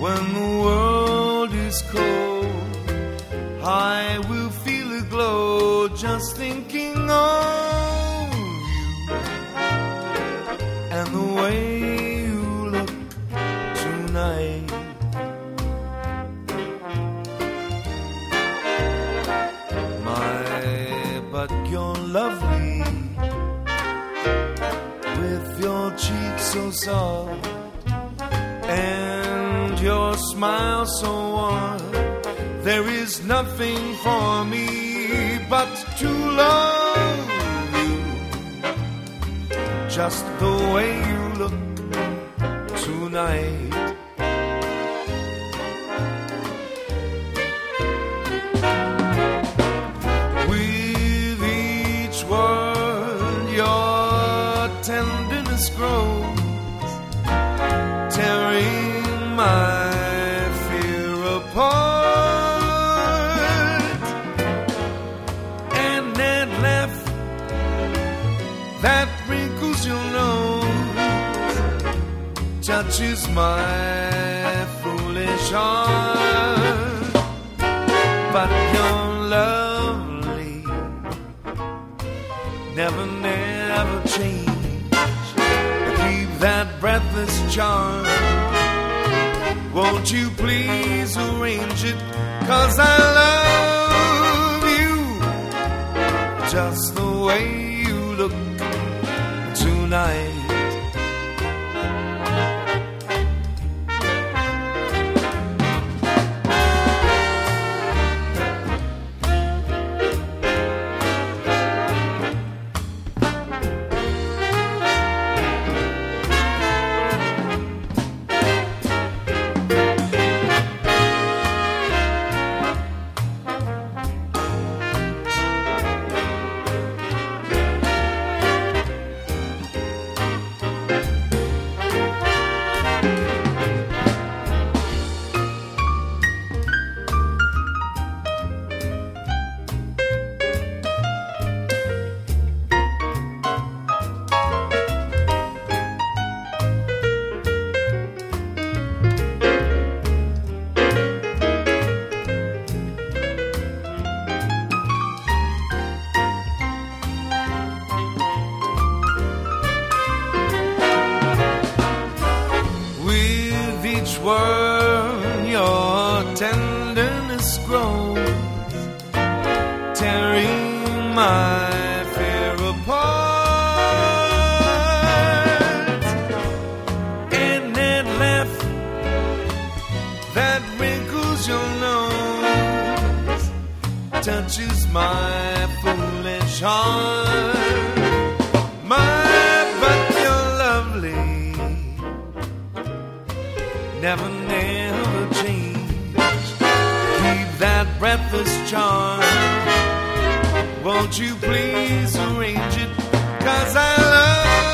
When the world is cold, I will feel a glow just thinking of you and the way you look tonight. But you're lovely with your cheeks so soft and your smile so warm. There is nothing for me but to love you, just the way you look tonight. Tenderness grows, tearing my fear apart. And that laugh that wrinkles your nose touches my foolish heart. But you're lovely, never, never change. That breathless charm, won't you please arrange it? 'Cause I love you just the way you look tonight. Word, your tenderness grows, tearing my fear apart. And that laugh that wrinkles your nose touches my foolish heart. But you're lovely, never, never change. Keep that breathless charm, won't you please arrange it? 'Cause I love